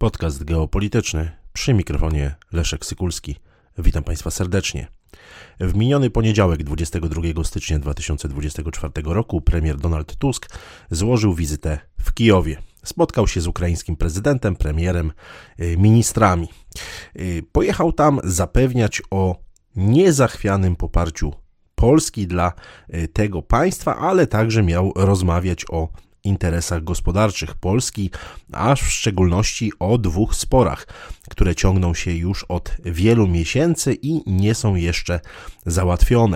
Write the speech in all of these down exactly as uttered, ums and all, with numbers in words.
Podcast geopolityczny, przy mikrofonie Leszek Sykulski. Witam Państwa serdecznie. W miniony poniedziałek, dwudziestego drugiego stycznia dwa tysiące dwudziestego czwartego roku, premier Donald Tusk złożył wizytę w Kijowie. Spotkał się z ukraińskim prezydentem, premierem, ministrami. Pojechał tam zapewniać o niezachwianym poparciu Polski dla tego państwa, ale także miał rozmawiać o interesach gospodarczych Polski, a w szczególności o dwóch sporach, które ciągną się już od wielu miesięcy i nie są jeszcze załatwione.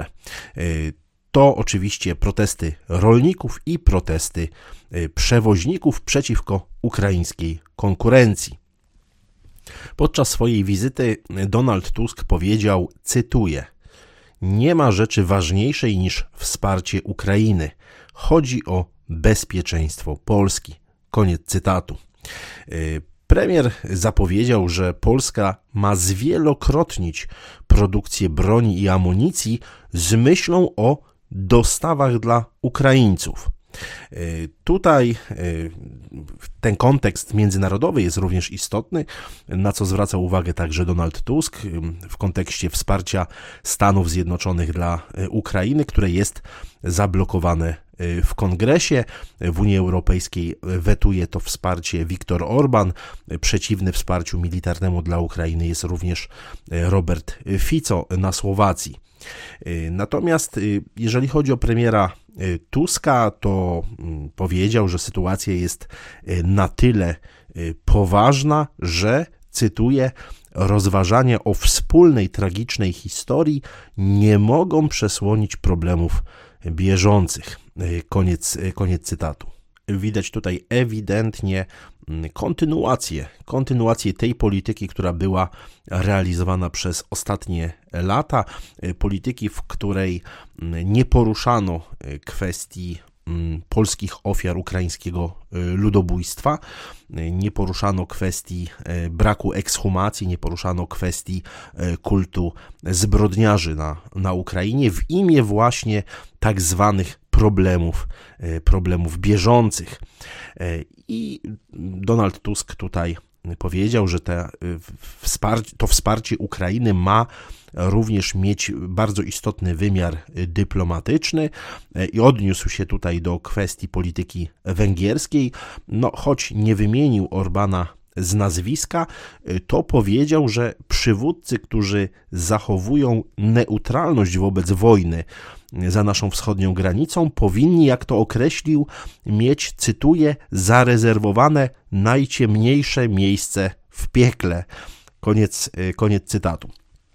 To oczywiście protesty rolników i protesty przewoźników przeciwko ukraińskiej konkurencji. Podczas swojej wizyty Donald Tusk powiedział, cytuję: „Nie ma rzeczy ważniejszej niż wsparcie Ukrainy. Chodzi o bezpieczeństwo Polski”. Koniec cytatu. Premier zapowiedział, że Polska ma zwielokrotnić produkcję broni i amunicji z myślą o dostawach dla Ukraińców. Tutaj ten kontekst międzynarodowy jest również istotny, na co zwraca uwagę także Donald Tusk w kontekście wsparcia Stanów Zjednoczonych dla Ukrainy, które jest zablokowane w Kongresie. W Unii Europejskiej wetuje to wsparcie Viktor Orban. Przeciwny wsparciu militarnemu dla Ukrainy jest również Robert Fico na Słowacji. Natomiast jeżeli chodzi o premiera Tuska, to powiedział, że sytuacja jest na tyle poważna, że, cytuję, „rozważania o wspólnej tragicznej historii nie mogą przesłonić problemów bieżących”. Koniec, koniec cytatu. Widać tutaj ewidentnie kontynuację, kontynuację tej polityki, która była realizowana przez ostatnie lata. Polityki, w której nie poruszano kwestii polskich ofiar ukraińskiego ludobójstwa, nie poruszano kwestii braku ekshumacji, nie poruszano kwestii kultu zbrodniarzy na, na Ukrainie w imię właśnie tak zwanych problemów, problemów bieżących. I Donald Tusk tutaj powiedział, że te wsparcie, to wsparcie Ukrainy ma również mieć bardzo istotny wymiar dyplomatyczny i odniósł się tutaj do kwestii polityki węgierskiej. No, choć nie wymienił Orbana z nazwiska, to powiedział, że przywódcy, którzy zachowują neutralność wobec wojny za naszą wschodnią granicą, powinni, jak to określił, mieć, cytuję, „zarezerwowane najciemniejsze miejsce w piekle”. Koniec, koniec cytatu.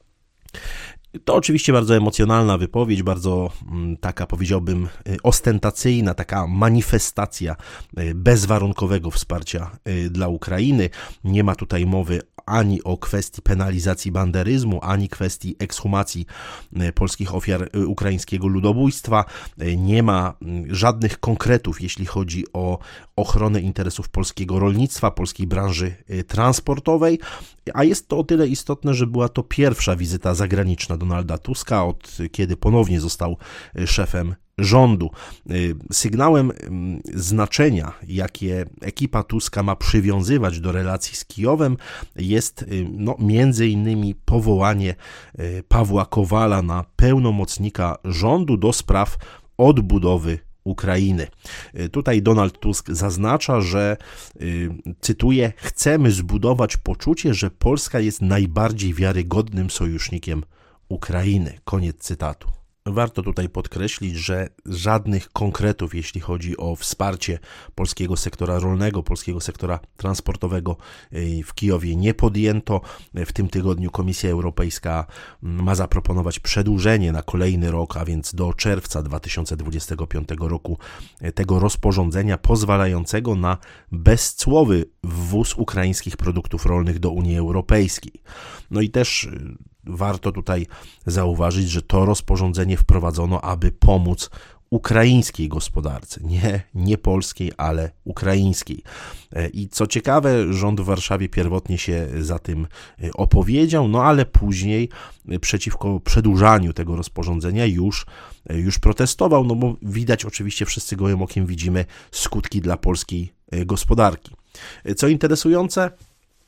To oczywiście bardzo emocjonalna wypowiedź, bardzo taka, powiedziałbym, ostentacyjna, taka manifestacja bezwarunkowego wsparcia dla Ukrainy. Nie ma tutaj mowy ani o kwestii penalizacji banderyzmu, ani kwestii ekshumacji polskich ofiar ukraińskiego ludobójstwa. Nie ma żadnych konkretów, jeśli chodzi o ochronę interesów polskiego rolnictwa, polskiej branży transportowej, a jest to o tyle istotne, że była to pierwsza wizyta zagraniczna Donalda Tuska, od kiedy ponownie został szefem rządu. Sygnałem znaczenia, jakie ekipa Tuska ma przywiązywać do relacji z Kijowem, jest no, między innymi powołanie Pawła Kowala na pełnomocnika rządu do spraw odbudowy Ukrainy. Tutaj Donald Tusk zaznacza, że, cytuję, „chcemy zbudować poczucie, że Polska jest najbardziej wiarygodnym sojusznikiem Ukrainy”. Koniec cytatu. Warto tutaj podkreślić, że żadnych konkretów, jeśli chodzi o wsparcie polskiego sektora rolnego, polskiego sektora transportowego w Kijowie nie podjęto. W tym tygodniu Komisja Europejska ma zaproponować przedłużenie na kolejny rok, a więc do czerwca dwa tysiące dwudziestego piątego roku tego rozporządzenia pozwalającego na bezcłowy wwóz ukraińskich produktów rolnych do Unii Europejskiej. No i też warto tutaj zauważyć, że to rozporządzenie wprowadzono, aby pomóc ukraińskiej gospodarce, nie, nie polskiej, ale ukraińskiej. I co ciekawe, rząd w Warszawie pierwotnie się za tym opowiedział, no ale później przeciwko przedłużaniu tego rozporządzenia już, już protestował, no bo widać oczywiście, wszyscy gołym okiem widzimy skutki dla polskiej gospodarki. Co interesujące,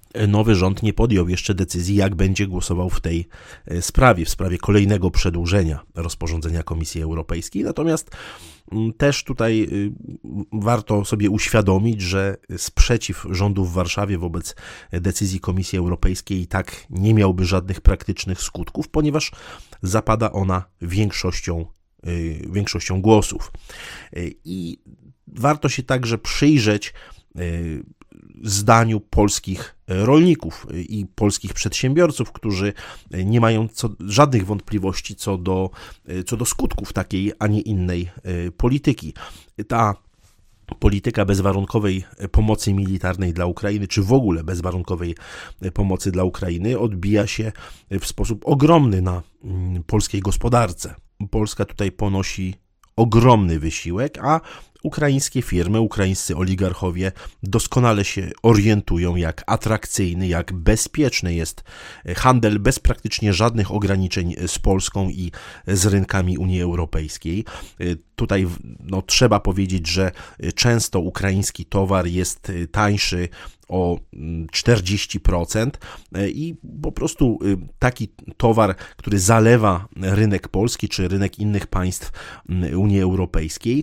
nowy rząd nie podjął jeszcze decyzji, jak będzie głosował w tej sprawie, w sprawie kolejnego przedłużenia rozporządzenia Komisji Europejskiej. Natomiast też tutaj warto sobie uświadomić, że sprzeciw rządu w Warszawie wobec decyzji Komisji Europejskiej i tak nie miałby żadnych praktycznych skutków, ponieważ zapada ona większością, większością głosów. I warto się także przyjrzeć zdaniu polskich rolników i polskich przedsiębiorców, którzy nie mają co, żadnych wątpliwości co do, co do skutków takiej, a nie innej polityki. Ta polityka bezwarunkowej pomocy militarnej dla Ukrainy, czy w ogóle bezwarunkowej pomocy dla Ukrainy, odbija się w sposób ogromny na polskiej gospodarce. Polska tutaj ponosi ogromny wysiłek, a ukraińskie firmy, ukraińscy oligarchowie doskonale się orientują, jak atrakcyjny, jak bezpieczny jest handel bez praktycznie żadnych ograniczeń z Polską i z rynkami Unii Europejskiej. Tutaj no, trzeba powiedzieć, że często ukraiński towar jest tańszy o czterdzieści procent i po prostu taki towar, który zalewa rynek polski czy rynek innych państw Unii Europejskiej,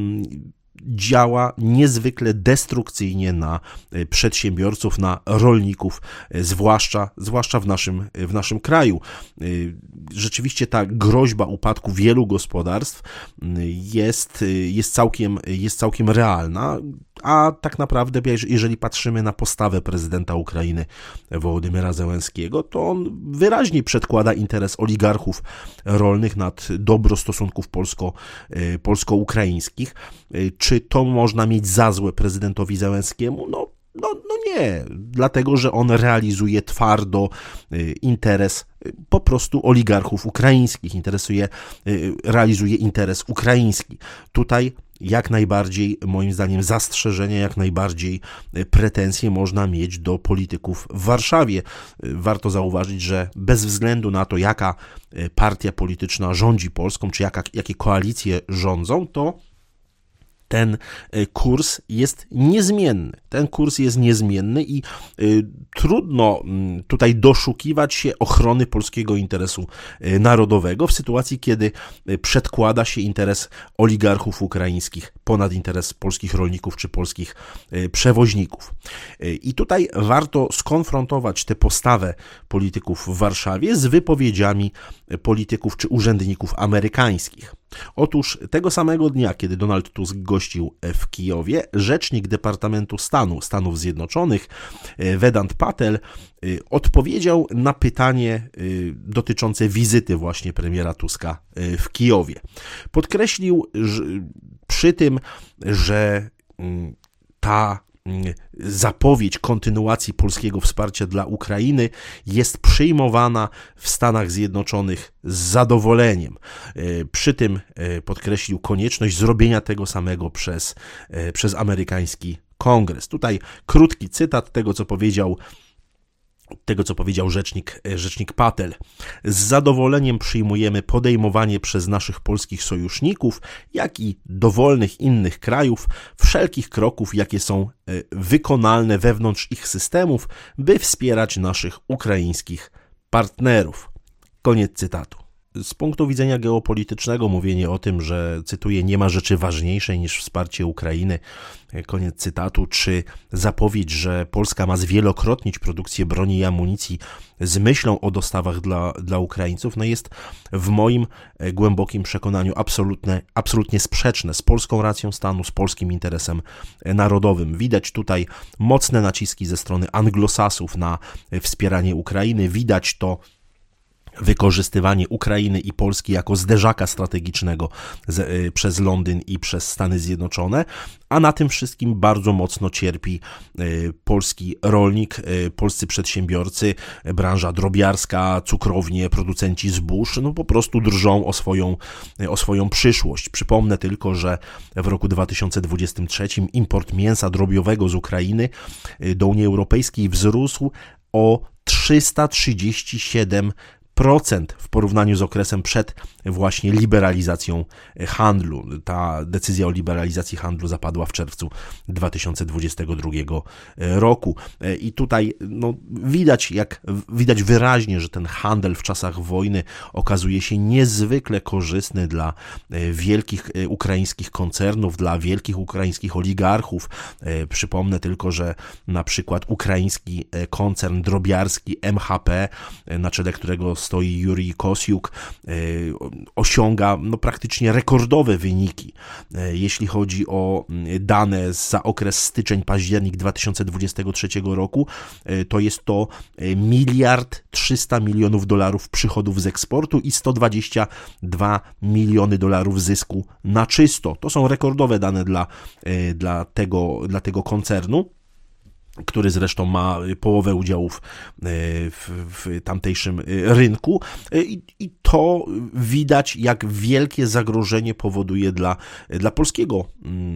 działa niezwykle destrukcyjnie na przedsiębiorców, na rolników, zwłaszcza, zwłaszcza w naszym, w naszym kraju. Rzeczywiście ta groźba upadku wielu gospodarstw jest, jest, całkiem, jest całkiem realna, a tak naprawdę, jeżeli patrzymy na postawę prezydenta Ukrainy Wołodymyra Zełenskiego, to on wyraźnie przedkłada interes oligarchów rolnych nad dobro stosunków polsko, polsko-ukraińskich. Czy to można mieć za złe prezydentowi Zełenskiemu? No, no, no nie, dlatego że on realizuje twardo interes po prostu oligarchów ukraińskich, interesuje, realizuje interes ukraiński. Tutaj jak najbardziej, moim zdaniem, zastrzeżenia, jak najbardziej pretensje można mieć do polityków w Warszawie. Warto zauważyć, że bez względu na to, jaka partia polityczna rządzi Polską, czy jaka, jakie koalicje rządzą, to ten kurs jest niezmienny. Ten kurs jest niezmienny i y, trudno y, tutaj doszukiwać się ochrony polskiego interesu y, narodowego w sytuacji, kiedy y, przedkłada się interes oligarchów ukraińskich ponad interes polskich rolników czy polskich y, przewoźników. Y, I tutaj warto skonfrontować tę postawę polityków w Warszawie z wypowiedziami polityków czy urzędników amerykańskich. Otóż tego samego dnia, kiedy Donald Tusk gościł w Kijowie, rzecznik Departamentu Stanu Stanów Zjednoczonych Vedant Patel odpowiedział na pytanie dotyczące wizyty właśnie premiera Tuska w Kijowie. Podkreślił że, przy tym, że ta zapowiedź kontynuacji polskiego wsparcia dla Ukrainy jest przyjmowana w Stanach Zjednoczonych z zadowoleniem. Przy tym podkreślił konieczność zrobienia tego samego przez, przez amerykański Kongres. Tutaj krótki cytat tego, co powiedział tego, co powiedział rzecznik, rzecznik Patel. Z zadowoleniem przyjmujemy podejmowanie przez naszych polskich sojuszników, jak i dowolnych innych krajów wszelkich kroków, jakie są wykonalne wewnątrz ich systemów, by wspierać naszych ukraińskich partnerów. Koniec cytatu. Z punktu widzenia geopolitycznego mówienie o tym, że, cytuję, nie ma rzeczy ważniejszej niż wsparcie Ukrainy, koniec cytatu, czy zapowiedź, że Polska ma zwielokrotnić produkcję broni i amunicji z myślą o dostawach dla, dla Ukraińców, no jest w moim głębokim przekonaniu absolutnie, absolutnie sprzeczne z polską racją stanu, z polskim interesem narodowym. Widać tutaj mocne naciski ze strony anglosasów na wspieranie Ukrainy, widać to wykorzystywanie Ukrainy i Polski jako zderzaka strategicznego z, y, przez Londyn i przez Stany Zjednoczone, a na tym wszystkim bardzo mocno cierpi y, polski rolnik, y, polscy przedsiębiorcy, y, branża drobiarska, cukrownie, producenci zbóż, no po prostu drżą o swoją, y, o swoją przyszłość. Przypomnę tylko, że w roku dwa tysiące dwudziestym trzecim import mięsa drobiowego z Ukrainy y, do Unii Europejskiej wzrósł o trzysta trzydzieści siedem procent w porównaniu z okresem przed właśnie liberalizacją handlu. Ta decyzja o liberalizacji handlu zapadła w czerwcu dwa tysiące dwudziestego drugiego roku. I tutaj no, widać, jak, widać wyraźnie, że ten handel w czasach wojny okazuje się niezwykle korzystny dla wielkich ukraińskich koncernów, dla wielkich ukraińskich oligarchów. Przypomnę tylko, że na przykład ukraiński koncern drobiarski M H P, na czele którego stoi Jurij Kosiuk, osiąga no, praktycznie rekordowe wyniki. Jeśli chodzi o dane za okres styczeń-październik dwa tysiące dwudziestego trzeciego roku, to jest to miliard trzysta milionów dolarów przychodów z eksportu i sto dwadzieścia dwa miliony dolarów zysku na czysto. To są rekordowe dane dla, dla, tego, dla tego koncernu, który zresztą ma połowę udziałów w, w tamtejszym rynku. I, i to widać, jak wielkie zagrożenie powoduje dla, dla polskiego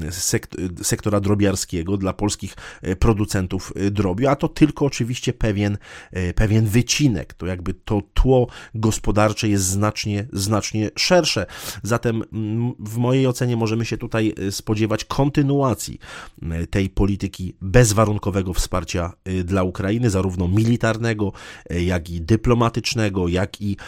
sektora drobiarskiego, dla polskich producentów drobiu, a to tylko oczywiście pewien, pewien wycinek. To jakby to tło gospodarcze jest znacznie, znacznie szersze. Zatem w mojej ocenie możemy się tutaj spodziewać kontynuacji tej polityki bezwarunkowego wsparcia dla Ukrainy, zarówno militarnego, jak i dyplomatycznego, jak i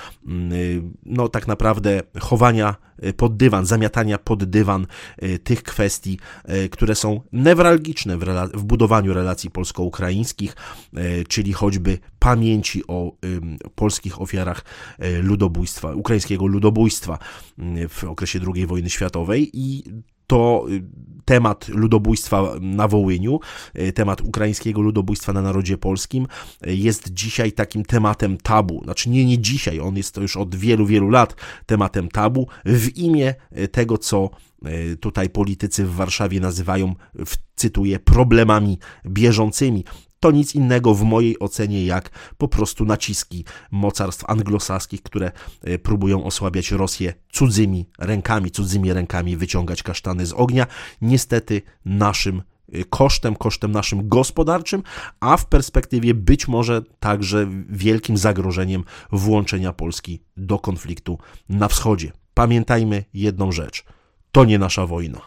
no tak naprawdę chowania pod dywan, zamiatania pod dywan tych kwestii, które są newralgiczne w, rela- w budowaniu relacji polsko-ukraińskich, czyli choćby pamięci o polskich ofiarach ludobójstwa, ukraińskiego ludobójstwa w okresie drugiej wojny światowej. I to temat ludobójstwa na Wołyniu, temat ukraińskiego ludobójstwa na narodzie polskim jest dzisiaj takim tematem tabu. Znaczy nie, nie dzisiaj, on jest to już od wielu, wielu lat tematem tabu w imię tego, co tutaj politycy w Warszawie nazywają, cytuję, problemami bieżącymi. To nic innego w mojej ocenie jak po prostu naciski mocarstw anglosaskich, które próbują osłabiać Rosję cudzymi rękami, cudzymi rękami wyciągać kasztany z ognia. Niestety naszym kosztem, kosztem naszym gospodarczym, a w perspektywie być może także wielkim zagrożeniem włączenia Polski do konfliktu na wschodzie. Pamiętajmy jedną rzecz. To nie nasza wojna.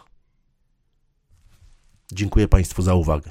Dziękuję Państwu za uwagę.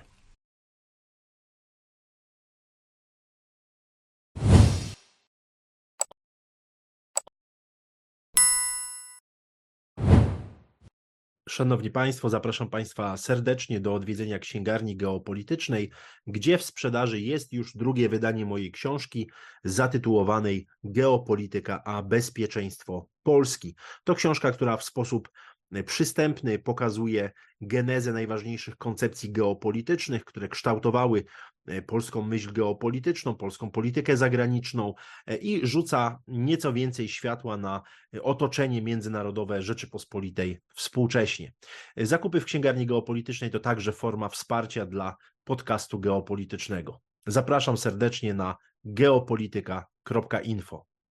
Szanowni Państwo, zapraszam Państwa serdecznie do odwiedzenia Księgarni Geopolitycznej, gdzie w sprzedaży jest już drugie wydanie mojej książki zatytułowanej Geopolityka a bezpieczeństwo Polski. To książka, która w sposób przystępny pokazuje genezę najważniejszych koncepcji geopolitycznych, które kształtowały polską myśl geopolityczną, polską politykę zagraniczną i rzuca nieco więcej światła na otoczenie międzynarodowe Rzeczypospolitej współcześnie. Zakupy w Księgarni Geopolitycznej to także forma wsparcia dla podcastu geopolitycznego. Zapraszam serdecznie na geopolityka kropka info.